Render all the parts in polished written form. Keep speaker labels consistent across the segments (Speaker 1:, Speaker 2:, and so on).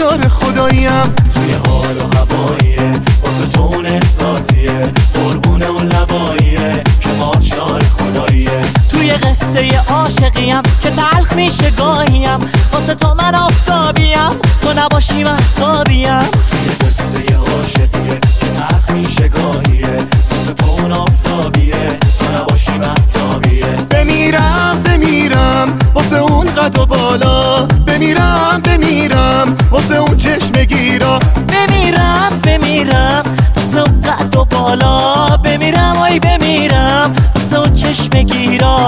Speaker 1: ماچار خداییم. توی حال و هواییه واسه تو اون احساسیه، قربونه اون لباییه که ماچار خداییه.
Speaker 2: توی قصه عاشقیم که تلخ میشه گاهیم، واسه تو من آفتابیم تو نباشی مهتابیم.
Speaker 1: توی قصه عاشقیه که تلخ میشه گاهیه، واسه تو اون آفتابیه تو نباشی مهتابیه. بمیرم واسه اون قد و بالا، بمیرم واسه اون چشم گیرا.
Speaker 2: بمیرم واسه اون قد و بالا، بمیرم واسه اون چشم گیرا.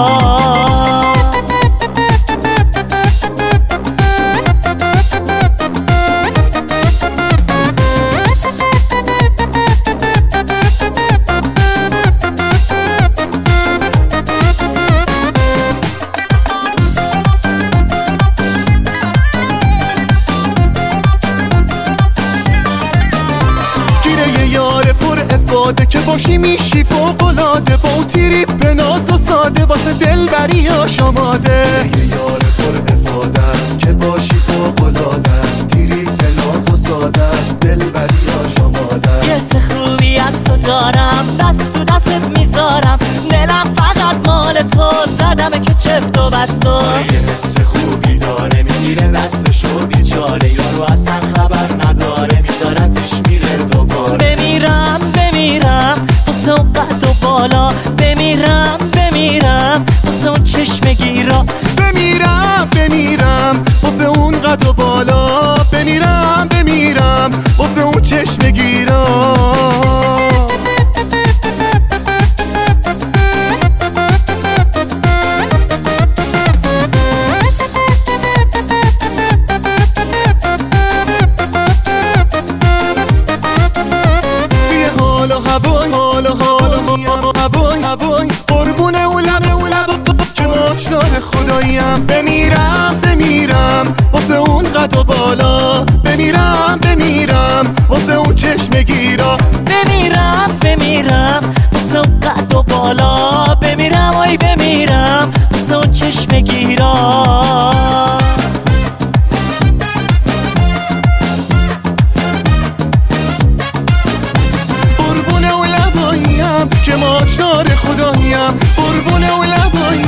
Speaker 1: که باشی میشی فوق‌العاده، با اون تریپ ناز و ساده واسه دلبریاش آماده. یه یار پر افاده است که باشی فوق‌العاده است، تریپ ناز و ساده است دلبریاش آماده.
Speaker 2: یه حس خوبی از تو دارم، دست تو دستت میذارم، دلم فقط مال تو، زدمه که چفت و بستو.
Speaker 1: یه حس خوبی داره میگیره دستشو بیچاره، یارو اصلا خبر نداره میذارتش میره دوباره.
Speaker 2: بمیرم واسه اون قد و بالا، بمیرم واسه اون چشم گیرا.
Speaker 1: بمیرم واسه اون قد و بالا، بمیرم واسه اون چشم گیرا. قربونه اون لب که ماچار خداییم. بمیرم واسه اون قد و بالا، بمیرم واسه اون چشم گیرا.
Speaker 2: بمیرم واسه اون قد و بالا، بمیرم واسه اون چشم گیرا.
Speaker 1: که ماچار خداییم، قربونه اون لباییم